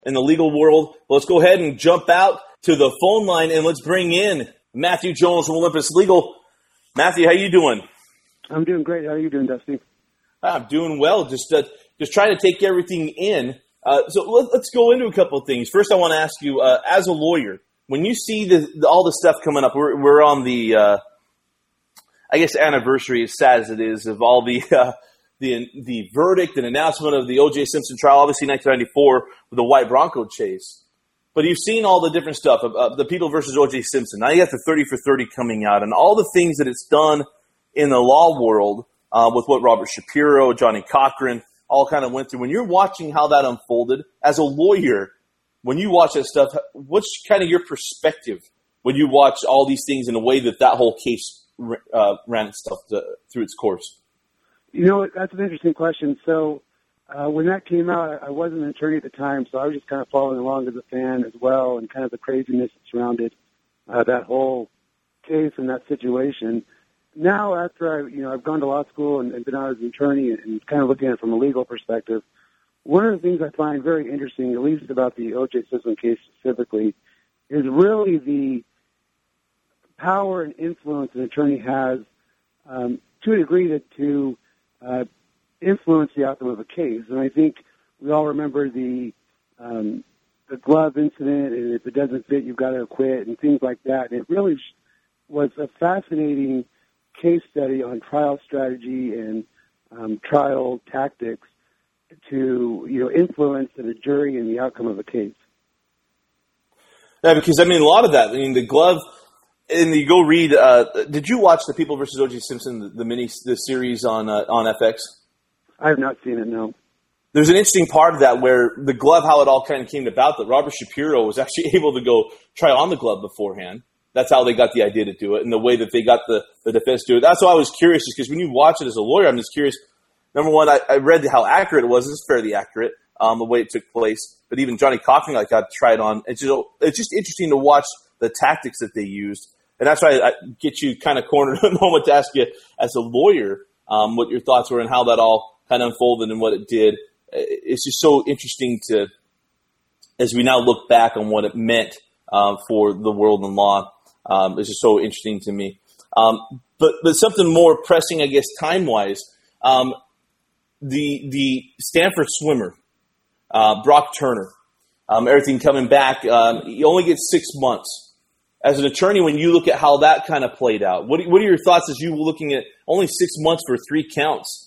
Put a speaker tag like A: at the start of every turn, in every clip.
A: in the legal world. Let's go ahead and jump out to the phone line, and let's bring in Matthew Jones from Olympus Legal. Matthew, how you doing?
B: I'm doing great. How are you doing, Dusty?
A: I'm doing well. Just trying to take everything in. So let's go into a couple of things. First, I want to ask you, as a lawyer, when you see all the stuff coming up, we're on the, I guess, anniversary, as sad as it is, of all the verdict and announcement of the O.J. Simpson trial, obviously 1994 with the white Bronco chase. But you've seen all the different stuff of the People versus O.J. Simpson. Now you got the 30 for 30 coming out, and all the things that it's done in the law world with what Robert Shapiro, Johnny Cochran, all kind of went through. When you're watching how that unfolded, as a lawyer, when you watch that stuff, what's kind of your perspective when you watch all these things in the way that whole case ran itself through its course?
B: You know, that's an interesting question. So when that came out, I wasn't an attorney at the time, so I was just kind of following along as a fan as well, and kind of the craziness that surrounded that whole case and that situation. Now, after I've gone to law school and been out as an attorney and kind of looking at it from a legal perspective, one of the things I find very interesting, at least about the O.J. Simpson case specifically, is really the power and influence an attorney has to a degree to influence the outcome of a case. And I think we all remember the glove incident, and if it doesn't fit, you've got to acquit, and things like that. And it really was a fascinating case study on trial strategy and trial tactics to influence the jury and the outcome of a case.
A: Yeah, because a lot of that. The glove, and you go read. Did you watch the People versus O.J. Simpson, the series on FX?
B: I have not seen it. No.
A: There's an interesting part of that where the glove, how it all kind of came about. That Robert Shapiro was actually able to go try on the glove beforehand. That's how they got the idea to do it, and the way that they got the defense to do it. That's why I was curious, because when you watch it as a lawyer, I'm just curious. Number one, I read how accurate it was. It's fairly accurate, the way it took place. But even Johnny Cochran got to try it on. It's just interesting to watch the tactics that they used. And that's why I get you kind of cornered a moment to ask you, as a lawyer, what your thoughts were and how that all kind of unfolded and what it did. It's just so interesting as we now look back on what it meant for the world in law. It's just so interesting to me. But something more pressing, I guess, time-wise, the Stanford swimmer, Brock Turner, everything coming back, he only gets 6 months. As an attorney, when you look at how that kind of played out, what are your thoughts as you were looking at only 6 months for 3 counts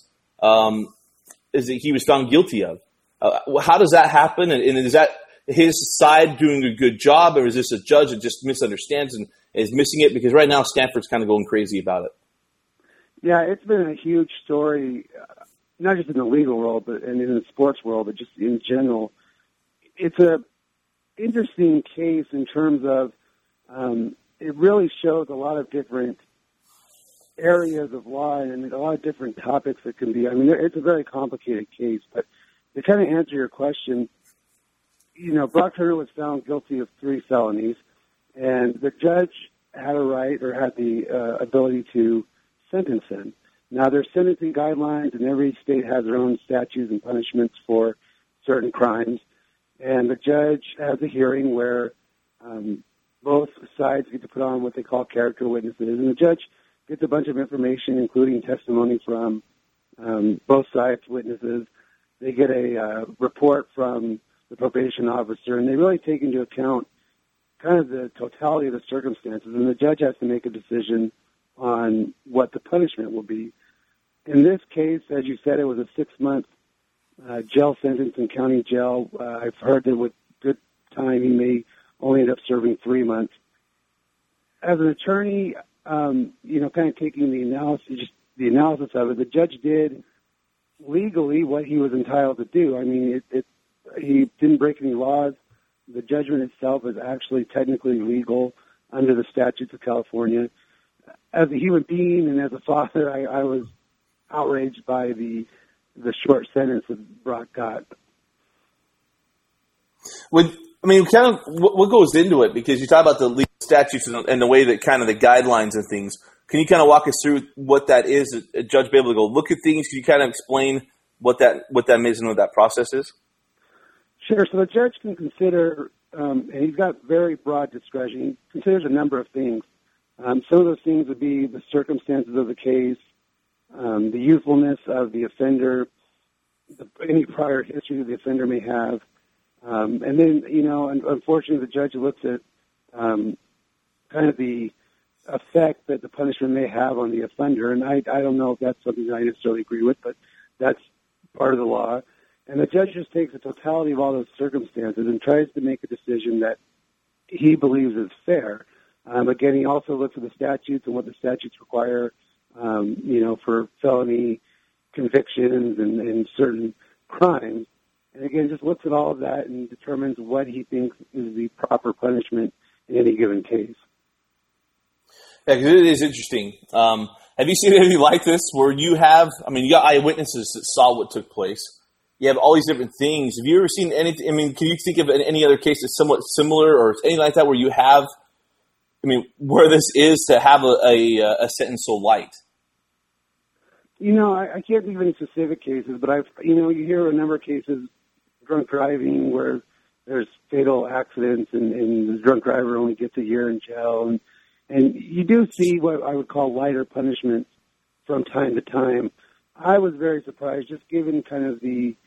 A: is that he was found guilty of? How does that happen? And is that his side doing a good job, or is this a judge that just misunderstands and is missing it? Because right now Stanford's kind of going crazy about it.
B: Yeah, it's been a huge story, not just in the legal world, but and in the sports world, but just in general. It's a interesting case in terms of it really shows a lot of different areas of law and a lot of different topics that can be. It's a very complicated case, but to kind of answer your question, Brock Turner was found guilty of 3 felonies, and the judge had a right or had the ability to sentence him. Now, there's sentencing guidelines, and every state has their own statutes and punishments for certain crimes. And the judge has a hearing where both sides get to put on what they call character witnesses, and the judge gets a bunch of information, including testimony from both sides' witnesses. They get a report from the probation officer, and they really take into account kind of the totality of the circumstances, and the judge has to make a decision on what the punishment will be. In this case, as you said, it was a 6-month jail sentence in county jail. I've heard that with good time he may only end up serving 3 months. As an attorney, kind of taking the analysis of it, the judge did legally what he was entitled to do. He didn't break any laws. The judgment itself is actually technically legal under the statutes of California. As a human being and as a father, I was outraged by the short sentence that Brock got.
A: What goes into it? Because you talk about the legal statutes and the way that kind of the guidelines and things. Can you kind of walk us through what that is? A judge be able to go look at things? Can you kind of explain what that means and what that process is?
B: Sure. So the judge can consider, and he's got very broad discretion. He considers a number of things. Some of those things would be the circumstances of the case, the youthfulness of the offender, any prior history that the offender may have. And then, unfortunately, the judge looks at kind of the effect that the punishment may have on the offender. And I don't know if that's something that I necessarily agree with, but that's part of the law. And the judge just takes the totality of all those circumstances and tries to make a decision that he believes is fair. Again, he also looks at the statutes and what the statutes require, for felony convictions and certain crimes. And again, just looks at all of that and determines what he thinks is the proper punishment in any given case.
A: Yeah, because it is interesting. Have you seen anything like this where you got eyewitnesses that saw what took place? You have all these different things. Have you ever seen anything? Can you think of any other case that's somewhat similar or anything like that where you have, where this is to have a sentence so light?
B: I can't think of any specific cases, but you hear a number of cases, drunk driving, where there's fatal accidents and the drunk driver only gets a year in jail. And you do see what I would call lighter punishments from time to time. I was very surprised, just given kind of the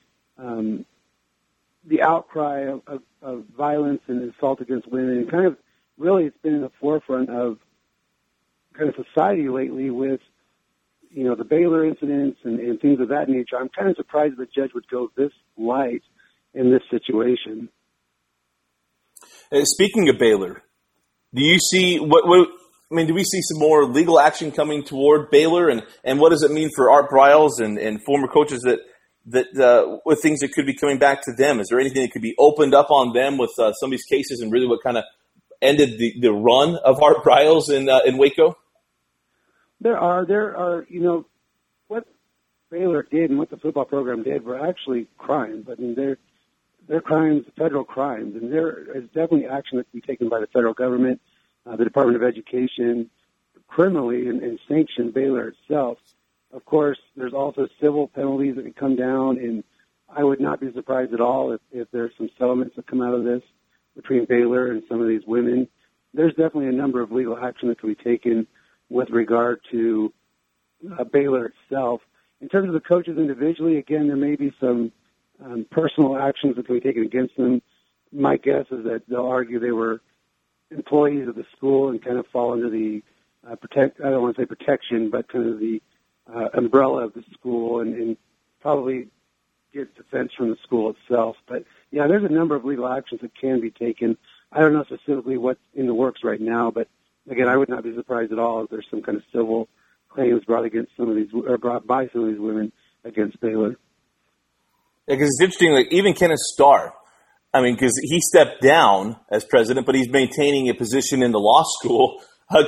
B: outcry of violence and assault against women, and kind of really it's been in the forefront of kind of society lately with, the Baylor incidents and things of that nature. I'm kind of surprised the judge would go this light in this situation.
A: Speaking of Baylor, do you see do we see some more legal action coming toward Baylor, and what does it mean for Art Briles and former coaches that with things that could be coming back to them? Is there anything that could be opened up on them with some of these cases, and really what kind of ended the run of Art Briles in Waco?
B: There are, what Baylor did and what the football program did were actually crimes. They're crimes, federal crimes, and there is definitely action that can be taken by the federal government, the Department of Education, criminally and sanction Baylor itself. Of course, there's also civil penalties that can come down, and I would not be surprised at all if there's some settlements that come out of this between Baylor and some of these women. There's definitely a number of legal action that can be taken with regard to Baylor itself. In terms of the coaches individually, again, there may be some personal actions that can be taken against them. My guess is that they'll argue they were employees of the school and kind of fall under the I don't want to say protection, but kind of the umbrella of the school and probably get defense from the school itself. But, yeah, there's a number of legal actions that can be taken. I don't know specifically what's in the works right now, but, again, I would not be surprised at all if there's some kind of civil claims brought against brought by some of these women against Baylor.
A: Yeah, because it's interesting, like even Kenneth Starr, because he stepped down as president, but he's maintaining a position in the law school.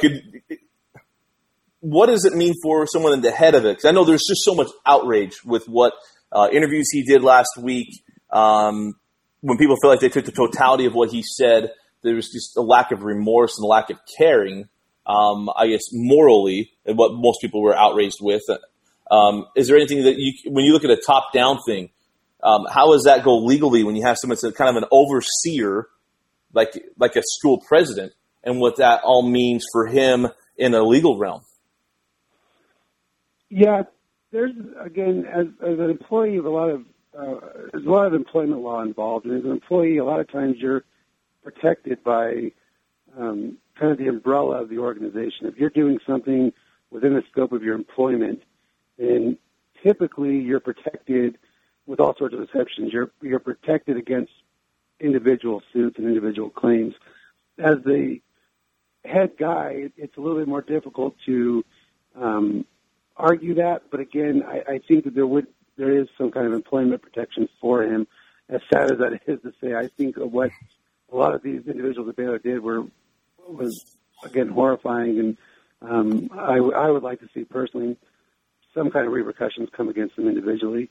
A: What does it mean for someone at the head of it? Because I know there's just so much outrage with what interviews he did last week. When people feel like they took the totality of what he said, there was just a lack of remorse and a lack of caring, I guess, morally, and what most people were outraged with. Is there anything that when you look at a top-down thing, how does that go legally when you have someone that's kind of an overseer, like a school president, and what that all means for him in a legal realm?
B: Yeah, there's, again, as an employee of there's a lot of employment law involved. And as an employee, a lot of times you're protected by kind of the umbrella of the organization. If you're doing something within the scope of your employment, then typically you're protected with all sorts of exceptions. You're protected against individual suits and individual claims. As the head guy, it's a little bit more difficult to argue that, but again, I think that there is some kind of employment protection for him. As sad as that is to say, I think of what a lot of these individuals at Baylor did was again horrifying, and I would like to see personally some kind of repercussions come against them individually.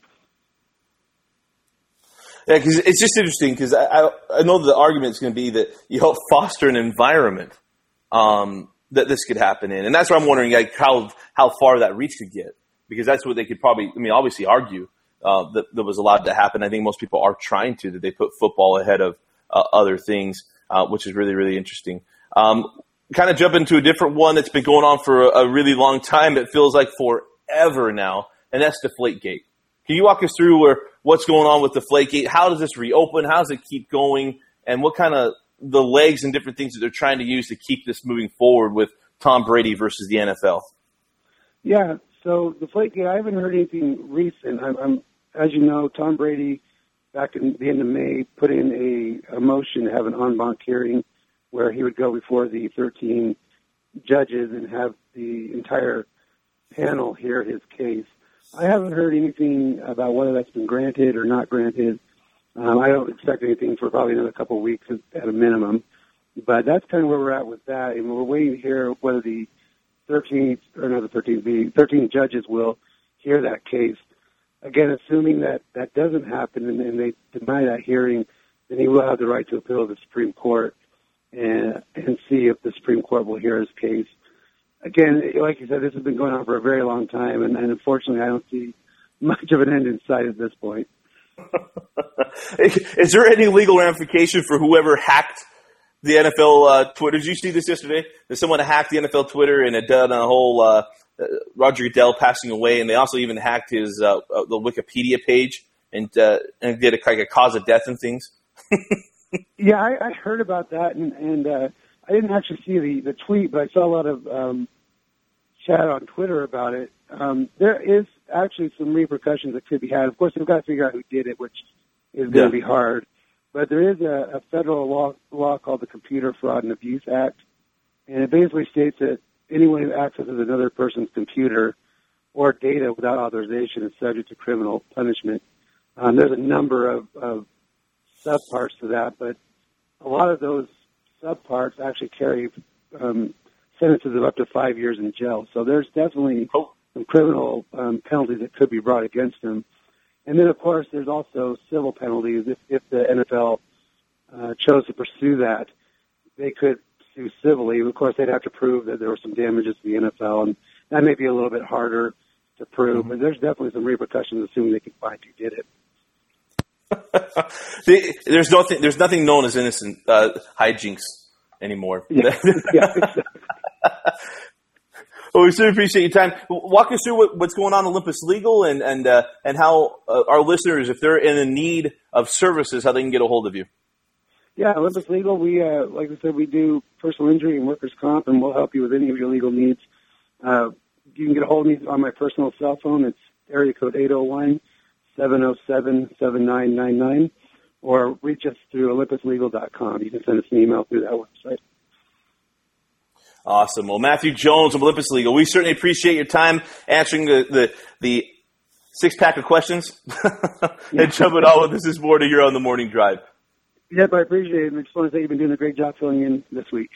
A: Yeah, because it's just interesting because I know the argument is going to be that you help foster an environment that this could happen in. And that's where I'm wondering how far that reach could get, because that's what they could probably, obviously argue that was allowed to happen. I think most people are trying to, that they put football ahead of other things, which is really, really interesting. Kind of jump into a different one that's been going on for a really long time. It feels like forever now, and that's Deflategate. Can you walk us through what's going on with Deflategate? How does this reopen? How does it keep going? And what kind of the legs and different things that they're trying to use to keep this moving forward with Tom Brady versus the NFL?
B: Yeah, so Deflategate, I haven't heard anything recent. As you know, Tom Brady, back in the end of May, put in a motion to have an en banc hearing where he would go before the 13 judges and have the entire panel hear his case. I haven't heard anything about whether that's been granted or not granted. I don't expect anything for probably another couple of weeks at a minimum. But that's kind of where we're at with that. And we're waiting to hear whether the 13 judges will hear that case. Again, assuming that doesn't happen and they deny that hearing, then he will have the right to appeal to the Supreme Court and see if the Supreme Court will hear his case. Again, like you said, this has been going on for a very long time, and unfortunately I don't see much of an end in sight at this point.
A: Is there any legal ramification for whoever hacked the NFL Twitter? Did you see this yesterday? That someone hacked the NFL Twitter and had done a whole Roger Goodell passing away, and they also even hacked his the Wikipedia page and did a cause of death and things.
B: Yeah, I heard about that, and I didn't actually see the tweet, but I saw a lot of chat on Twitter about it. There is actually some repercussions that could be had. Of course, they've got to figure out who did it, which is going to be hard. But there is a federal law called the Computer Fraud and Abuse Act, and it basically states that anyone who accesses another person's computer or data without authorization is subject to criminal punishment. There's a number of subparts to that, but a lot of those subparts actually carry sentences of up to 5 years in jail. So there's definitely some criminal penalties that could be brought against them. And then, of course, there's also civil penalties. If the NFL chose to pursue that, they could sue civilly. Of course, they'd have to prove that there were some damages to the NFL, and that may be a little bit harder to prove. But there's definitely some repercussions, assuming they can find who did it.
A: There's nothing known as innocent hijinks anymore.
B: Yeah, exactly.
A: Well, we certainly appreciate your time. Walk us through what's going on in Olympus Legal and how our listeners, if they're in a need of services, how they can get a hold of you.
B: Yeah, Olympus Legal, we like I said, we do personal injury and workers' comp, and we'll help you with any of your legal needs. You can get a hold of me on my personal cell phone. It's area code 801-707-7999, or reach us through olympuslegal.com. You can send us an email through that website.
A: Awesome. Well, Matthew Jones of Olympus Legal, we certainly appreciate your time answering the six-pack of questions and jumping on with us this morning here on the Morning Drive.
B: Yep, I appreciate it. I just want to say you've been doing a great job filling in this week.